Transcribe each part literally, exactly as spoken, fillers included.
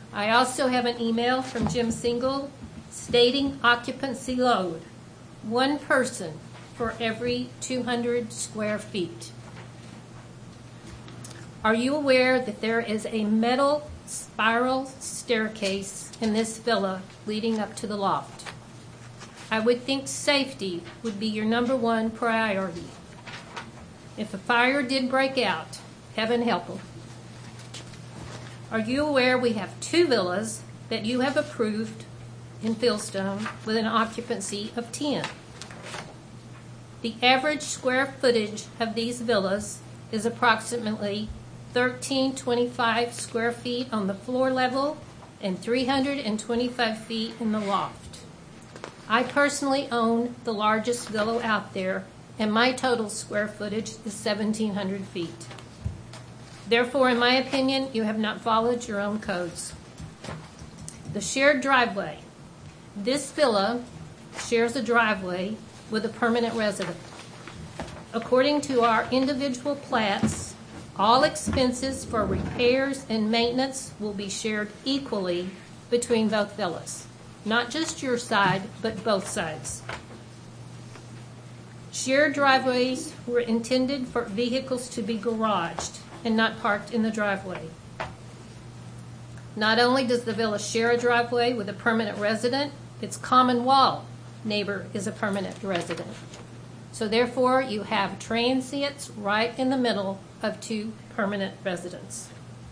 I also have an email from Jim Single stating occupancy load, one person for every two hundred square feet. Are you aware that there is a metal spiral staircase in this villa leading up to the loft? I would think safety would be your number one priority. If a fire did break out, heaven help them. Are you aware we have two villas that you have approved in Fieldstone with an occupancy of ten? The average square footage of these villas is approximately thirteen twenty-five square feet on the floor level and three hundred twenty-five feet in the loft. I personally own the largest villa out there, and my total square footage is seventeen hundred feet. Therefore, in my opinion, you have not followed your own codes. The shared driveway. This villa shares a driveway with a permanent resident. According to our individual plats, all expenses for repairs and maintenance will be shared equally between both villas. Not just your side, but both sides. Shared driveways were intended for vehicles to be garaged and not parked in the driveway. Not only does the villa share a driveway with a permanent resident, its common wall neighbor is a permanent resident. So therefore, you have transients right in the middle of two permanent residents.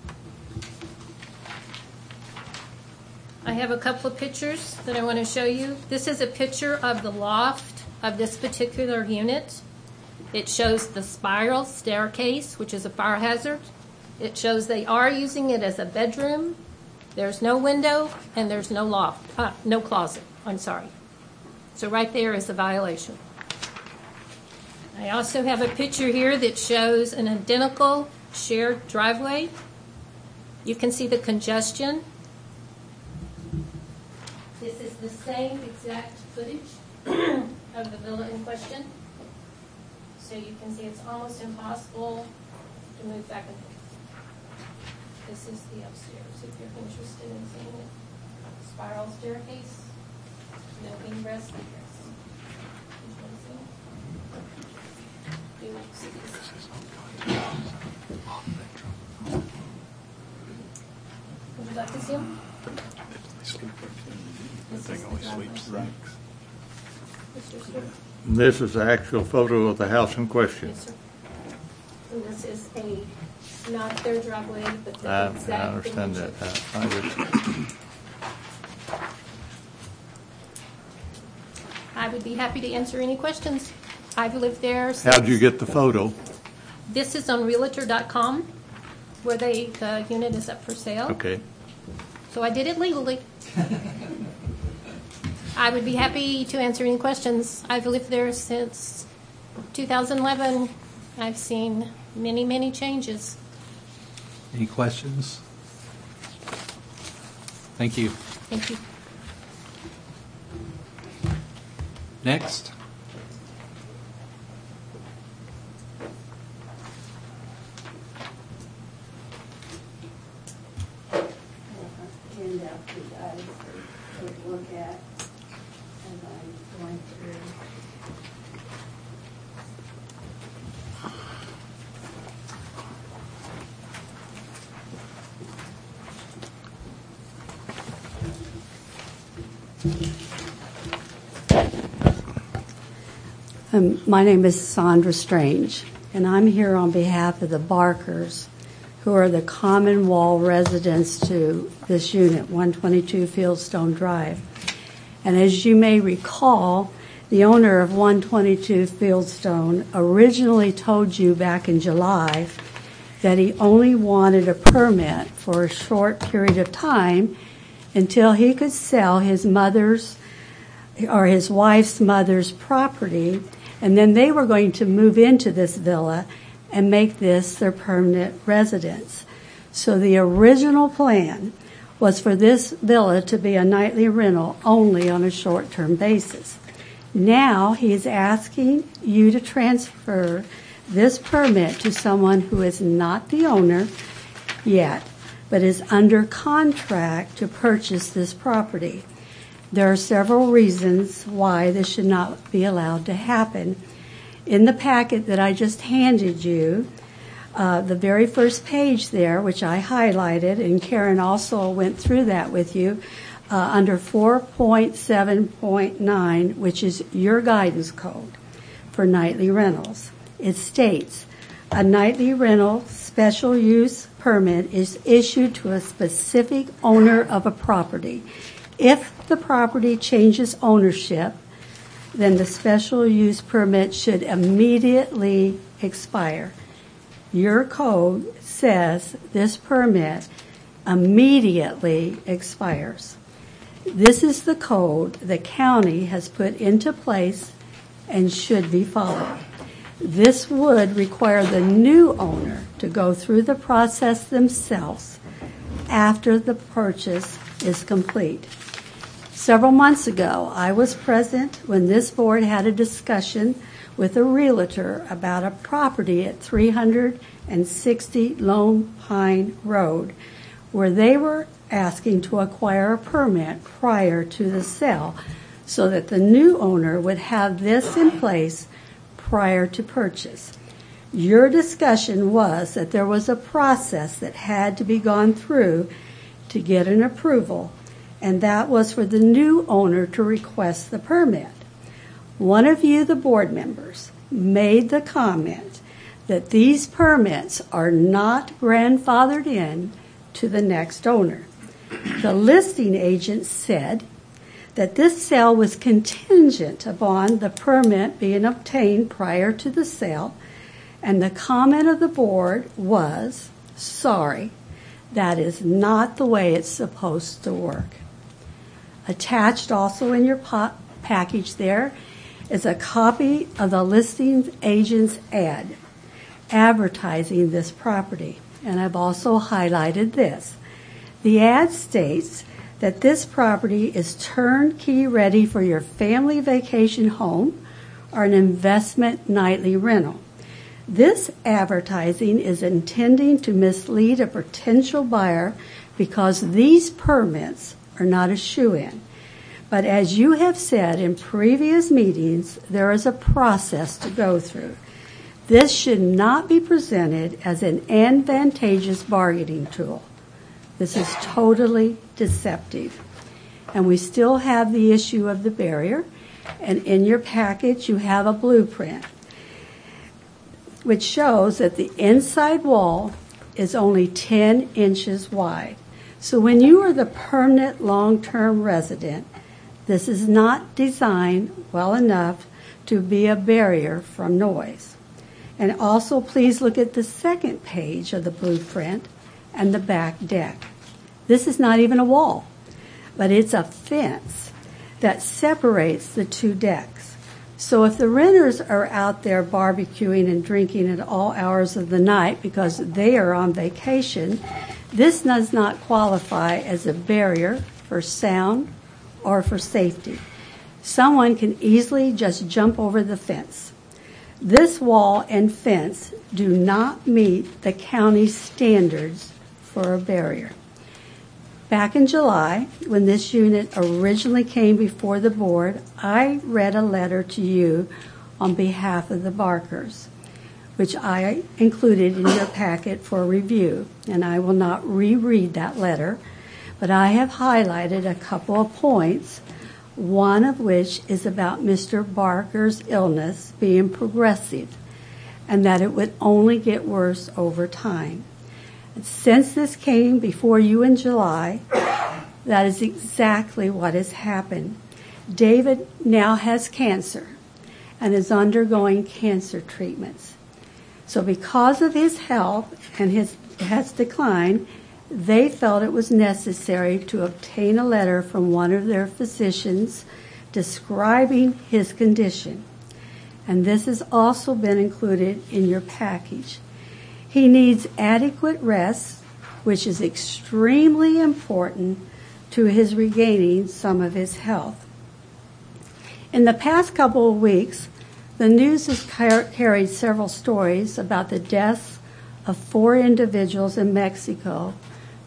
I have a couple of pictures that I want to show you. This is a picture of the loft of this particular unit. It shows the spiral staircase, which is a fire hazard. It shows they are using it as a bedroom. There's no window and there's no loft, uh, no closet, I'm sorry. So right there is a violation. I also have a picture here that shows an identical shared driveway. You can see the congestion. This is the same exact footage of the villa in question. So you can see it's almost impossible to move back and forth. This is the upstairs, if you're interested in seeing it. Spiral staircase, no ingress, egress. Did you want to see it? You want to see this? Would you like to see them? This thing only sleeps right. This is the actual photo of the house in question. Yes, sir. And this is a, not their driveway, but the I, exact I understand that. I, I just, I would be happy to answer any questions. I've lived there since. how'd you get the photo? This is on realtor dot com, where they, the unit is up for sale. Okay. So I did it legally. I would be happy to answer any questions. I've lived there since two thousand eleven. I've seen many, many changes. Any questions? Thank you. Thank you. Next. Handout for you guys to take a look at as I'm going through. Um, my name is Sandra Strange, and I'm here on behalf of the Barkers, who are the common wall residents to this unit, one twenty-two Fieldstone Drive. And as you may recall, the owner of one twenty-two Fieldstone originally told you back in July that he only wanted a permit for a short period of time until he could sell his mother's or his wife's mother's property, and then they were going to move into this villa and make this their permanent residence. So the original plan was for this villa to be a nightly rental only on a short-term basis. Now he's asking you to transfer this permit to someone who is not the owner yet, but is under contract to purchase this property. There are several reasons why this should not be allowed to happen. In the packet that I just handed you, uh, the very first page there, which I highlighted, and Karen also went through that with you, uh, under four point seven point nine, which is your guidance code for nightly rentals. It states, a nightly rental special use permit is issued to a specific owner of a property. If the property changes ownership, then the special use permit should immediately expire. Your code says this permit immediately expires. This is the code the county has put into place and should be followed. This would require the new owner to go through the process themselves after the purchase is complete. Several months ago, I was present when this board had a discussion with a realtor about a property at three hundred sixty Lone Pine Road, where they were asking to acquire a permit prior to the sale so that the new owner would have this in place prior to purchase. Your discussion was that there was a process that had to be gone through to get an approval, and that was for the new owner to request the permit. One of you, the board members, made the comment that these permits are not grandfathered in to the next owner. The listing agent said that this sale was contingent upon the permit being obtained prior to the sale, and the comment of the board was, sorry, that is not the way it's supposed to work. Attached also in your po- package there is a copy of the listing agent's ad advertising this property, and I've also highlighted this. The ad states that this property is turnkey ready for your family vacation home or an investment nightly rental. This advertising is intending to mislead a potential buyer because these permits are not a shoo-in. But as you have said in previous meetings, there is a process to go through. This should not be presented as an advantageous bargaining tool. This is totally deceptive. And we still have the issue of the barrier. And in your package, you have a blueprint, which shows that the inside wall is only ten inches wide. So when you are the permanent long-term resident, this is not designed well enough to be a barrier from noise. And also, please look at the second page of the blueprint and the back deck. This is not even a wall, but it's a fence that separates the two decks. So if the renters are out there barbecuing and drinking at all hours of the night because they are on vacation, this does not qualify as a barrier for sound or for safety. Someone can easily just jump over the fence. This wall and fence do not meet the county standards for a barrier. Back in July, when this unit originally came before the board, I read a letter to you on behalf of the Barkers, which I included in your packet for review, and I will not reread that letter, but I have highlighted a couple of points, one of which is about Mister Barker's illness being progressive and that it would only get worse over time. Since this came before you in July, that is exactly what has happened. David now has cancer and is undergoing cancer treatments. So because of his health and his has declined, they felt it was necessary to obtain a letter from one of their physicians describing his condition. And this has also been included in your package. He needs adequate rest, which is extremely important to his regaining some of his health. In the past couple of weeks, the news has car- carried several stories about the deaths of four individuals in Mexico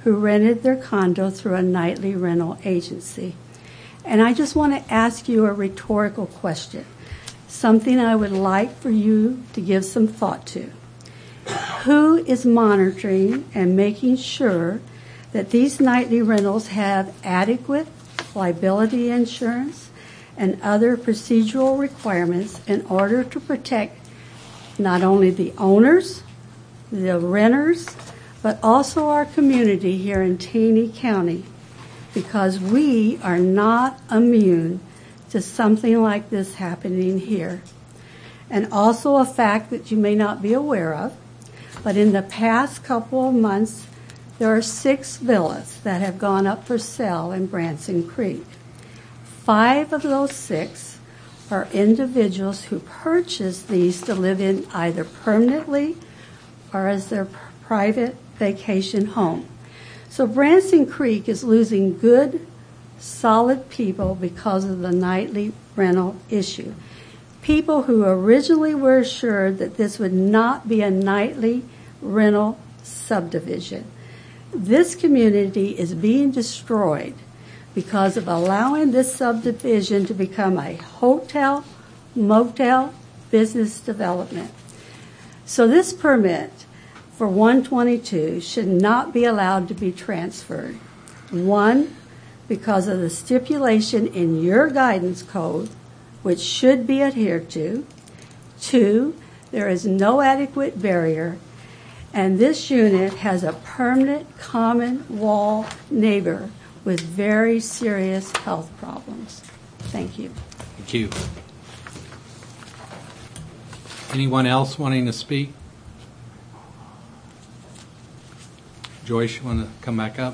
who rented their condo through a nightly rental agency. And I just want to ask you a rhetorical question, something I would like for you to give some thought to. Who is monitoring and making sure that these nightly rentals have adequate liability insurance and other procedural requirements in order to protect not only the owners, the renters, but also our community here in Taney County? Because we are not immune to something like this happening here. And also a fact that you may not be aware of, but in the past couple of months, there are six villas that have gone up for sale in Branson Creek. Five of those six are individuals who purchased these to live in either permanently or as their private vacation home. So Branson Creek is losing good, solid people because of the nightly rental issue. People who originally were assured that this would not be a nightly rental subdivision. This community is being destroyed because of allowing this subdivision to become a hotel, motel, business development. So this permit for one twenty-two should not be allowed to be transferred. One, because of the stipulation in your guidance code, which should be adhered to. Two, there is no adequate barrier, and this unit has a permanent common wall neighbor with very serious health problems. Thank you. Thank you. Anyone else wanting to speak? Joyce, you want to come back up?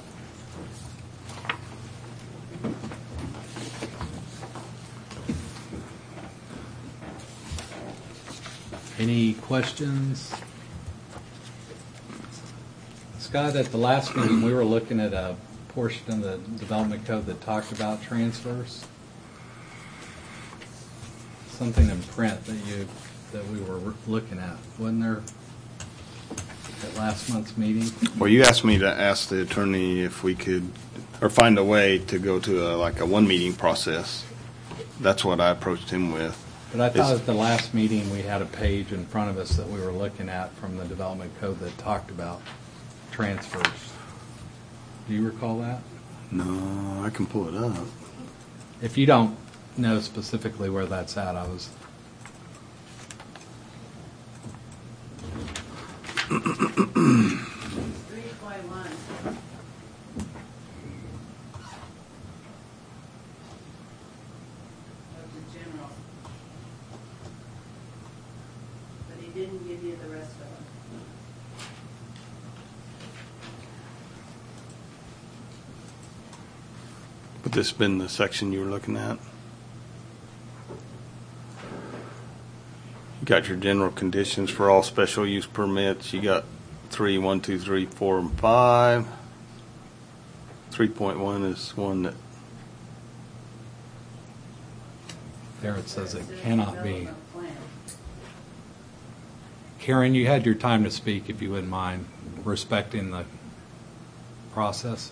Any questions? Scott, at the last meeting, we were looking at a portion of the development code that talked about transfers. Something in print that you that we were looking at, wasn't there, at last month's meeting? Well, you asked me to ask the attorney if we could, or find a way to go to a, like a one meeting process. That's what I approached him with. But I thought Is- at the last meeting we had a page in front of us that we were looking at from the development code that talked about transfers. Do you recall that? No, I can pull it up. If you don't know specifically where that's at, I was. Three by one. Of the general. But he didn't give you the rest of them. Would this have been the section you were looking at? You got your general conditions for all special use permits. You got three, one, two, three, four, and five. Three point one is one that There it says it cannot be. Development plan. Karen, you had your time to speak, if you wouldn't mind respecting the process.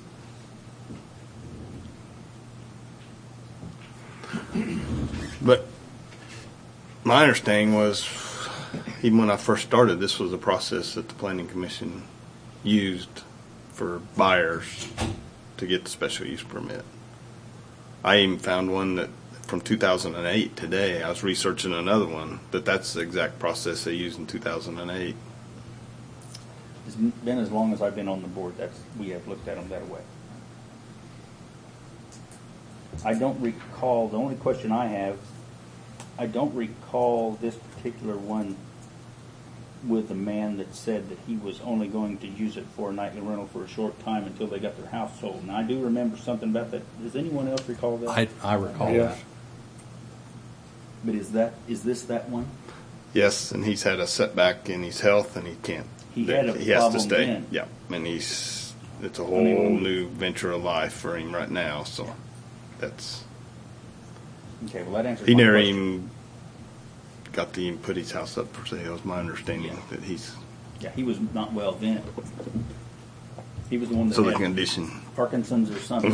But my understanding was, even when I first started, this was a process that the Planning Commission used for buyers to get the special use permit. I even found one that from two thousand eight today. I was researching another one that that's the exact process they used in two thousand eight. It's been as long as I've been on the board, that's, we have looked at them that way. I don't recall, the only question I have, I don't recall this particular one with the man that said that he was only going to use it for a nightly rental for a short time until they got their house sold. And I do remember something about that. Does anyone else recall that? I, I recall Yeah. that. But is that, is this that one? Yes, and he's had a setback in his health, and he can't. He had a he has to problem stay. then. Yeah, and he's it's a whole Unable to- new venture of life for him right now. So that's Okay, well that answers he my never question. even got to even put his house up for sale. Is my understanding Yeah. that he's Yeah, he was not well then. He was the one that So the had condition. Parkinson's or something.